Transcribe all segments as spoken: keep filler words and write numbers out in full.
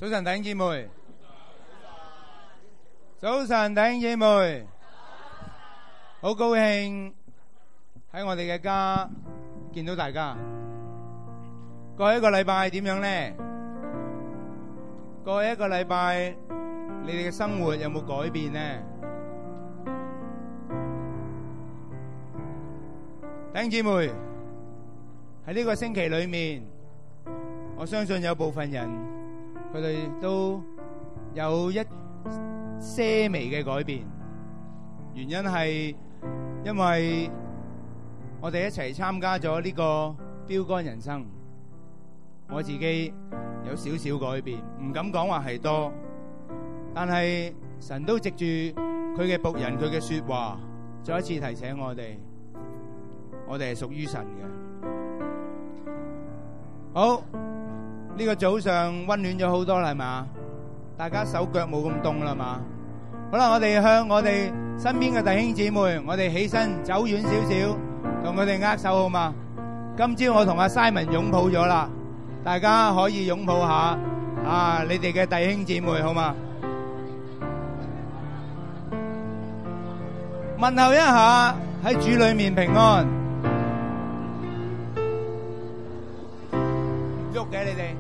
早晨，弟兄姊妹。早晨，弟兄姊妹。好高興喺我哋嘅家見到大家。過去一個禮拜點樣呢？過去一個禮拜，你哋嘅生活有冇改變呢？弟兄姊妹，喺呢個星期裏面，我相信有部分人佢哋都有一些微嘅改變，原因係因為我哋一齊參加咗呢個標竿人生。我自己有少少改變，唔敢講話係多，但係神都藉住佢嘅僕人，佢嘅說話，再一次提醒我哋，我哋係屬於神嘅。好，呢個早上溫暖咗好多啦，係嘛？大家手腳冇咁凍啦嘛？好啦，我哋向我哋身邊嘅弟兄姊妹，我哋起身走遠少少，同佢哋握手好嘛？今朝我同阿 Simon 擁抱咗啦，大家可以擁抱下啊，你哋嘅弟兄姊妹好嘛？問候一下，喺主裏面平安。唔喐嘅你哋。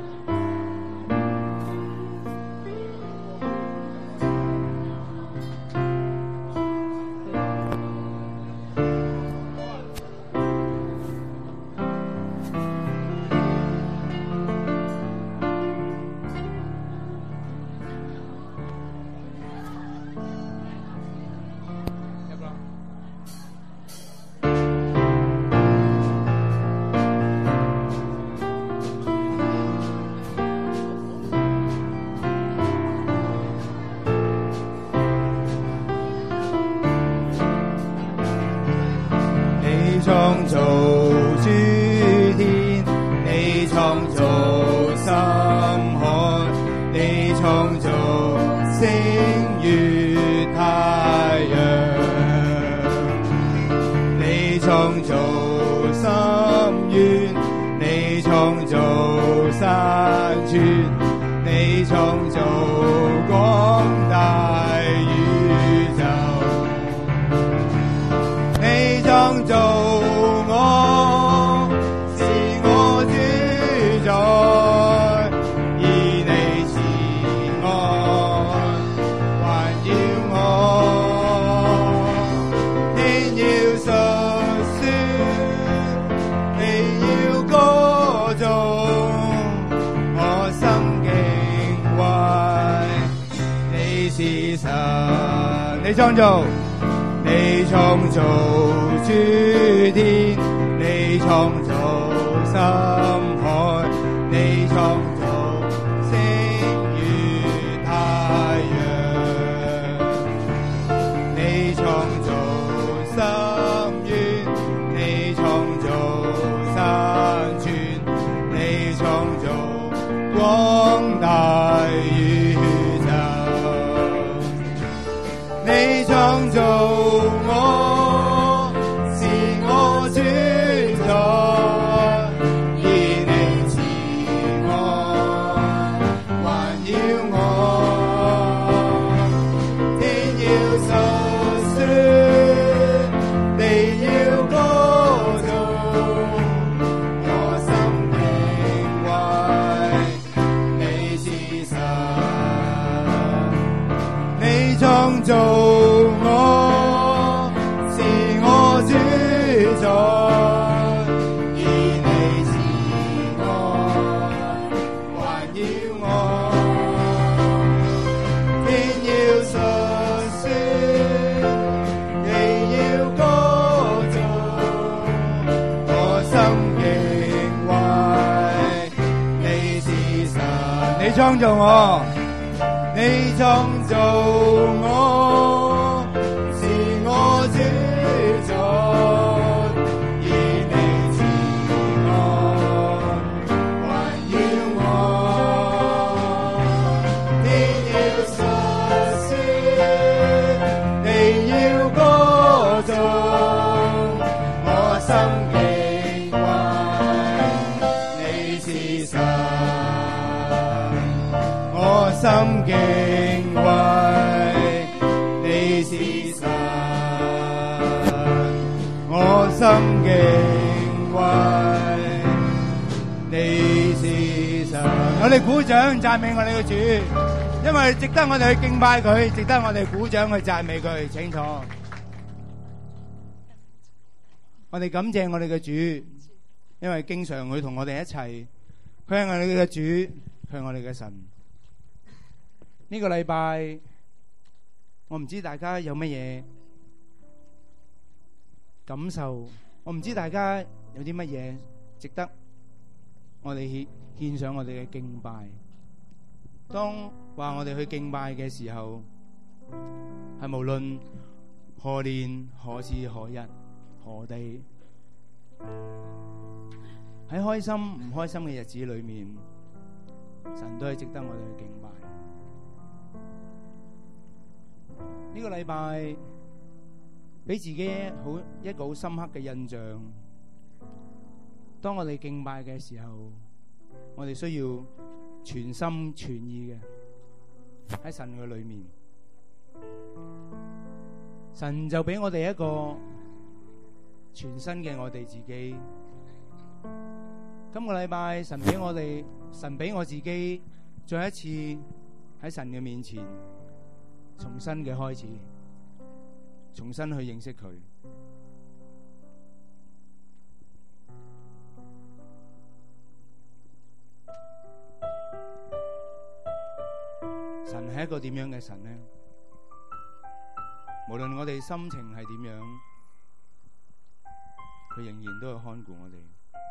創造，你創造諸天，你創造深海，你創造星與太陽，你創造深淵，你創造山川，你創造光大宇宙。你創造我，是我主宰，以你慈愛環繞我。天要述說，地要歌頌，我心敬畏，你是神，你創造創造我，你創造我，是我主宰，以你慈愛環繞我。天要述說，地要歌頌，我心敬畏，你是神。 心敬畏，你是神，我心敬畏，你是神。我哋鼓掌讚美我哋嘅主，因為值得我哋去敬拜佢，值得我哋鼓掌去讚美佢。請坐。我哋感謝我哋嘅主，因為經常佢同我哋一齊，佢係我哋嘅主，佢係我哋嘅神。呢個禮拜，我唔知大家有乜嘢感受，我唔知大家有啲乜嘢值得我哋獻獻上我哋嘅敬拜。當話我哋去敬拜嘅時候，係無論何年何時何日何地，喺開心唔開心嘅日子裏面，神都係值得我哋去敬拜。呢個禮拜俾自己好一個好深刻嘅印象，當我哋敬拜嘅時候，我哋需要全心全意嘅喺神嘅裏面，神就俾我哋一個全新嘅我哋自己。今個禮拜神俾我哋，神俾我自己再一次喺神嘅面前重新嘅開始，重新去認識佢。神係一個點樣嘅神呢？無論我哋心情係點樣，佢仍然都會看顧我哋。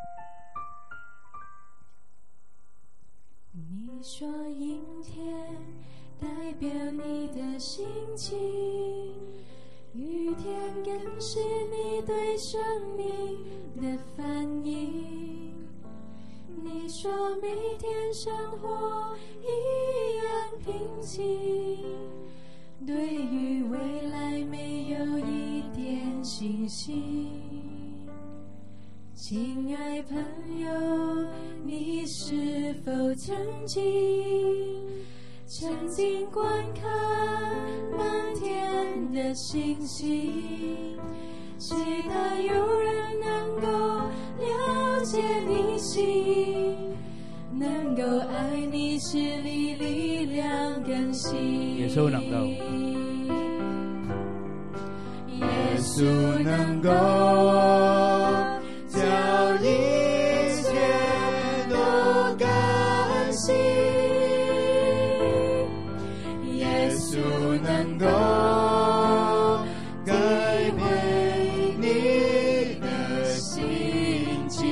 你說陰天代表你的心情，雨天更是你對生命的反應。你說每天生活一樣平靜，對於未來沒有一點信心。親愛朋友，你是否曾經曾經觀看滿天的星星，期待有人能夠了解你心，能夠愛你，使你力量更新。 耶穌能夠， 耶穌能夠叫一切都更新，耶穌能夠改變你的心情，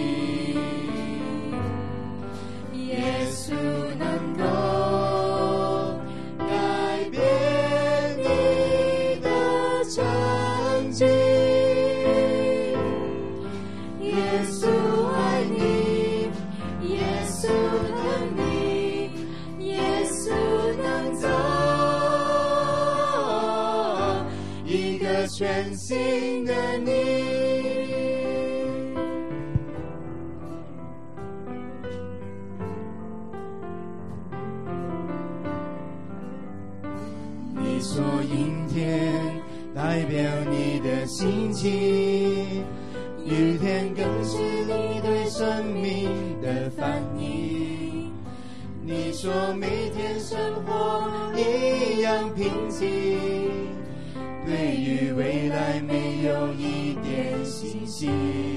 耶穌能夠改變你的場景。全新的你，你說陰天代表你的心情，雨天更是你對生命的反應。你說每天生活一樣平靜，對於未來沒有一點信心。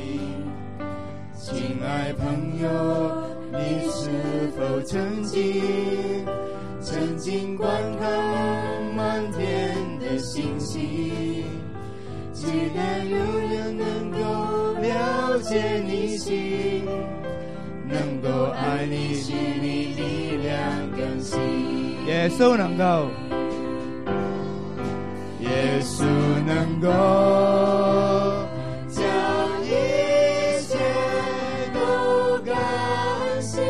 親愛朋友，你是否曾經曾經觀看滿天的星星，期待有人能夠了解你心，能夠愛你，使你力量更新。 耶穌能夠， 耶穌能夠將一切都更新，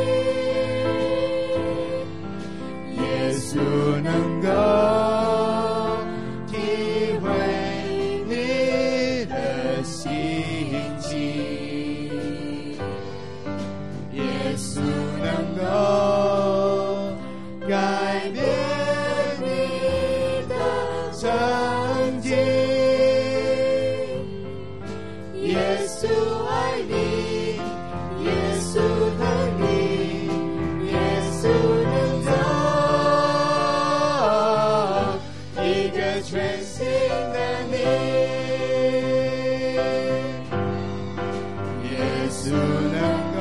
耶穌能夠體會你的心情，耶穌能夠改變耶稣爱你，耶稣疼你，耶稣能造一个全新的你，耶稣能够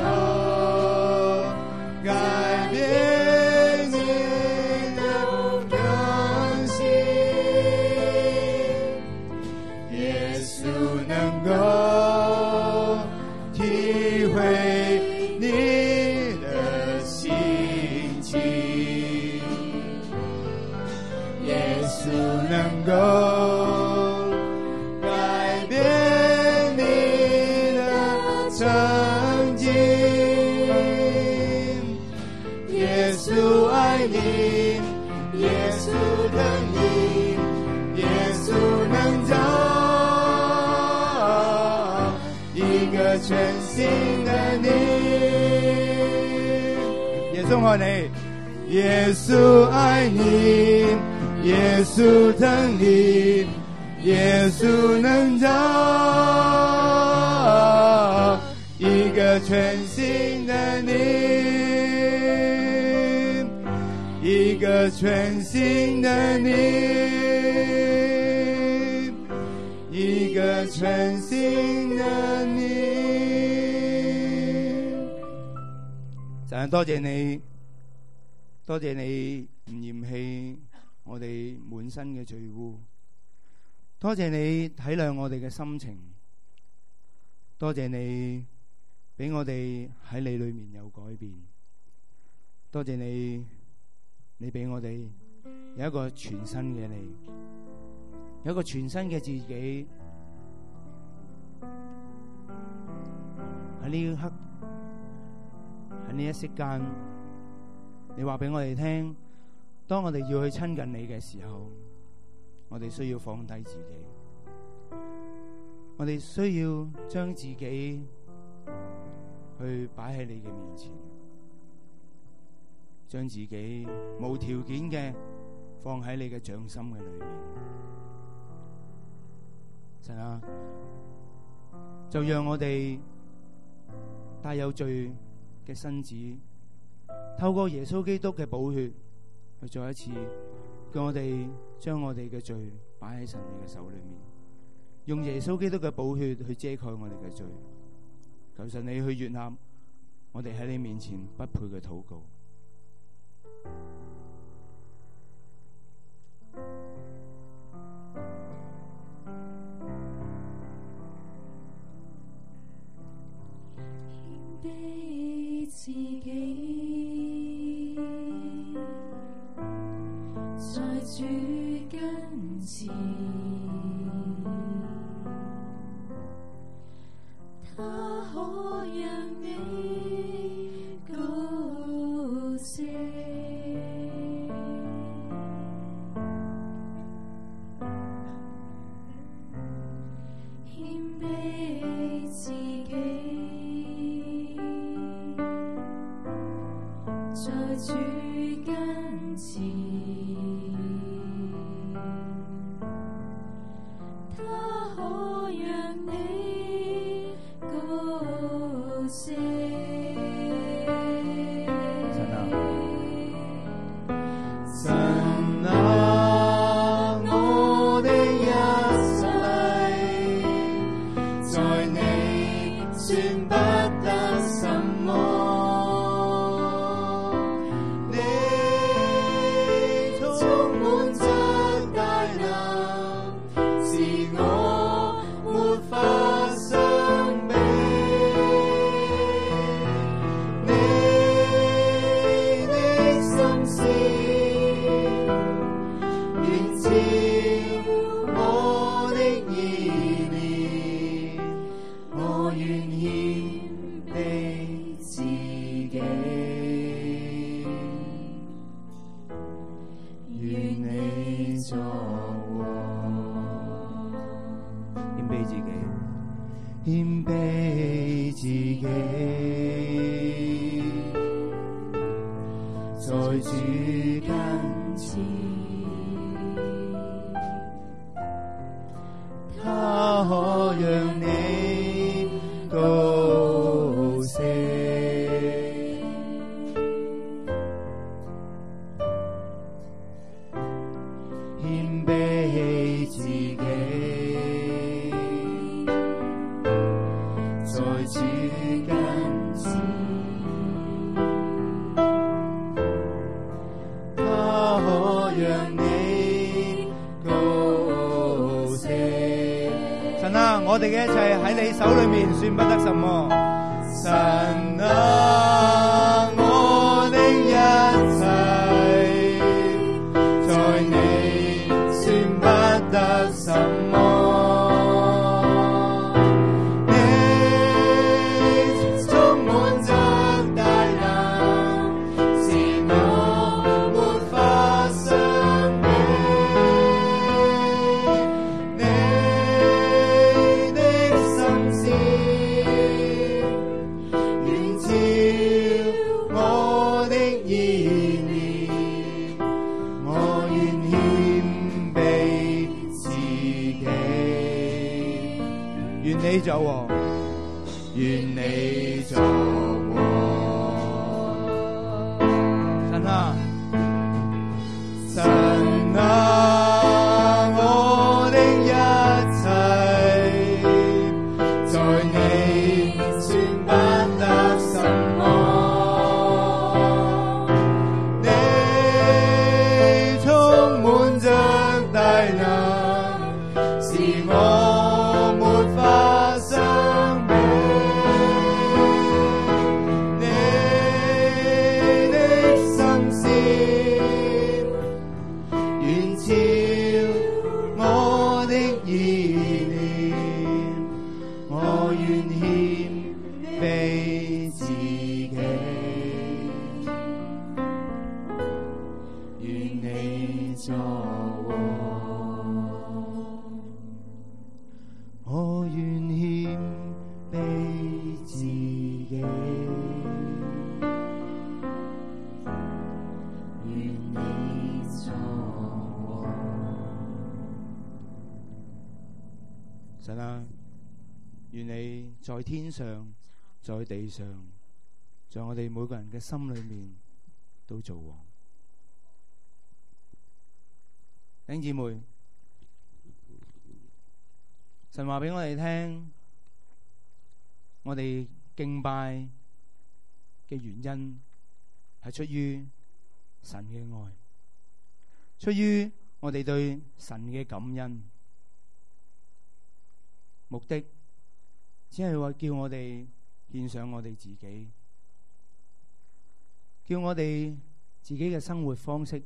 改变你的个性，耶稣能够体会你的心情，耶稣能够改变你的曾经，耶稣爱你，耶稣疼你，耶稣能造一个全新的你， 耶穌愛你， 耶稣爱你，耶稣疼你，耶稣能造一个全新的你，一个全新的你，一个全新的你。 神多謝你，多謝你唔嫌棄我哋滿身嘅罪污，多謝你體諒我哋嘅心情，多謝你俾我哋喺你裏面有改變，多謝你，你俾我哋有一個全新嘅你，有一個全新嘅自己。喺呢一刻，喺呢一息間，你話俾我哋聽，當我哋要去親近你嘅時候，我哋需要放低自己，我哋需要將自己去擺喺你嘅面前，將自己無條件嘅放喺你嘅掌心嘅裏面。神啊，就讓我哋帶有罪嘅身子，透過耶穌基督嘅寶血，去再一次叫我哋將我哋嘅罪擺喺神你嘅手裏面，用耶穌基督嘅寶血去遮蓋我哋嘅罪。求神你去悅納我哋喺你面前不配嘅禱告。 卑自己，在主跟前，他可讓你高升，謙卑自己，在主跟前，他可讓你高升。 神啊， 神啊，我的一世，在你算不得什麼。謙卑自己，在主跟前，他可讓你主近視，他可讓你高升。 神啊，我哋嘅一切喺你手裏面算不得什麼。 神啊，我的一切在你算不得什麼。你充滿着大能，是我沒法相比。你的心思遠超我的意念，我願謙卑自己。 願你作王， 願你作王。 神啊， 神啊，我的一切在你算不得什麼。你充滿着大能，是我沒法相比。你的心思遠超我的意念，我願謙卑自己。願你作王，我願謙卑自己。願你作王。 神啊，願你在天上，在地上，在我哋每個人嘅心裏面都做王。弟兄姊妹，神話俾我哋聽，我哋敬拜嘅原因係出於神嘅愛，出於我哋對神嘅感恩。目的只係話叫我哋獻上我哋自己，叫我哋自己嘅生活方式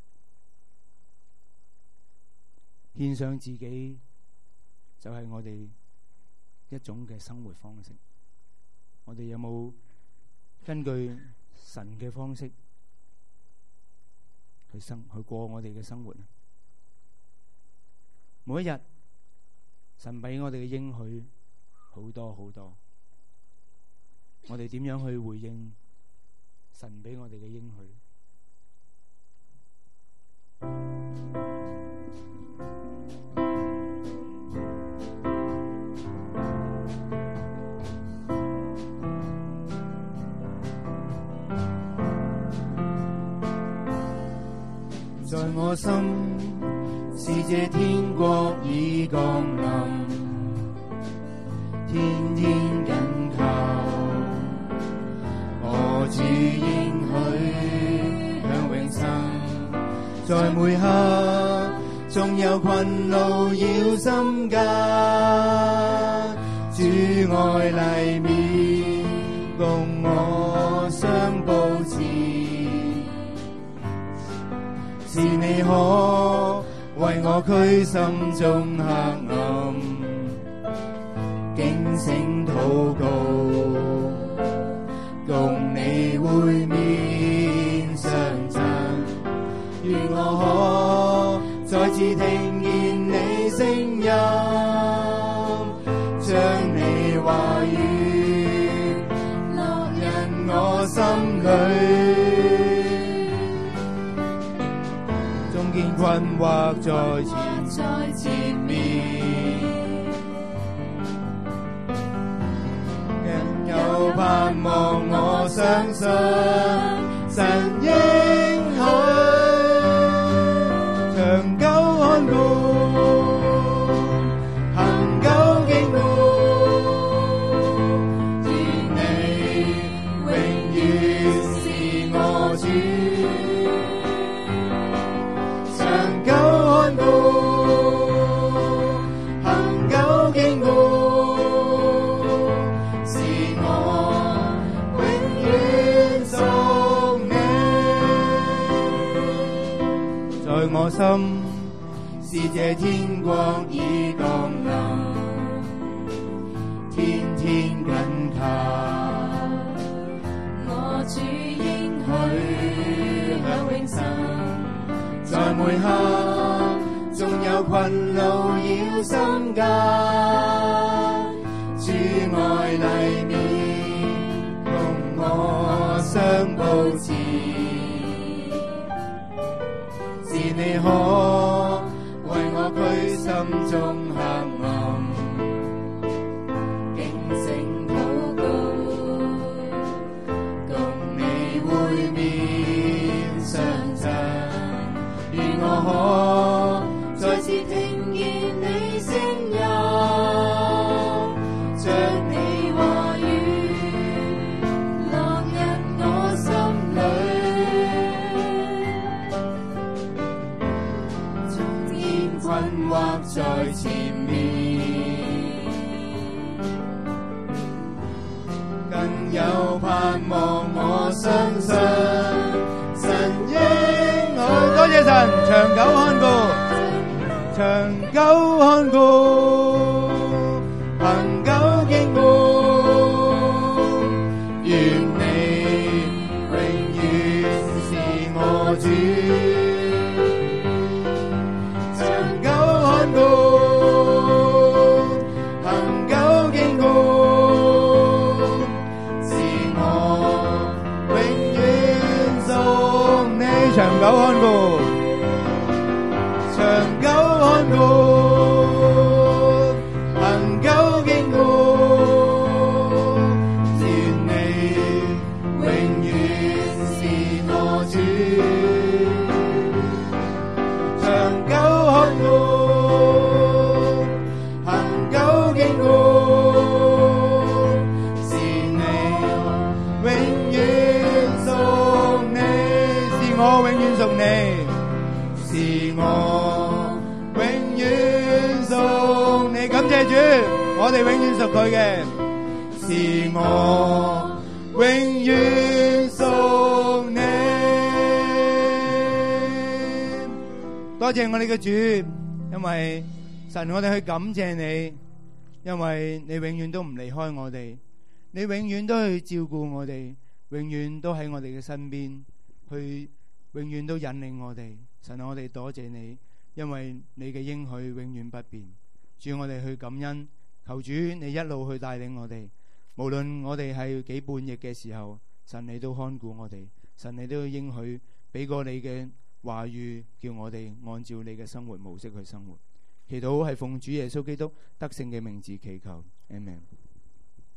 獻上自己，就係我哋一種嘅生活方式。我哋有冇根據神嘅方式去生去過我哋嘅生活呢？每一日神俾我哋嘅應許好多好多，我哋點樣去回應神俾我哋嘅應許？ 在我心，是這天國已降臨，天天緊靠，我主應許向永生。在每刻，縱有困惱繞心間，主愛黎面，共我相保持。是你可為我驅心中黑暗，警醒禱告，共你會面相贈。願我可再次聽見你聲音，將你話語落入我心裏。見困惑在前在前面，人有盼望，我相信神應許長久看顧，恒久經顧， 心，是這天光已降臨，天天緊靠。 我主應許享永生， 在每刻縱有困惱擾心間，主愛黎面共我相保持，是你可為我驅心中黑暗，警醒禱告，共你會面相贈，願我可再次聽見你聲音，將你話語落入我心裏，縱然困惑在前面，更有盼望。我相信神應許，多謝神長久看顧。長久看顧，恒久堅固，願你永遠是我主。長久看顧，恒久堅固，是我永遠屬你。長久看顧，長久看顧，恒久堅固，願你永遠是我主。長久看顧，恒久堅固，是你永遠屬你，是我永遠屬你，是我永遠屬你。感謝主，我哋永遠屬佢嘅，是我永遠屬你。多謝我哋嘅主，因為神，我哋去感謝你，因為你永遠都唔離開我哋，你永遠都去照顧我哋，永遠都喺我哋嘅身邊，去永遠都引領我哋。神，我哋多謝你，因為你嘅應許永遠不變。主，我哋去感恩，求主你一路去帶領我哋，無論我哋係幾叛逆嘅時候，神你都看顧我哋，神你都應許俾過你嘅話語，叫我哋按照你嘅生活模式去生活。祈禱係奉主耶穌基督得勝嘅名字祈求，阿們。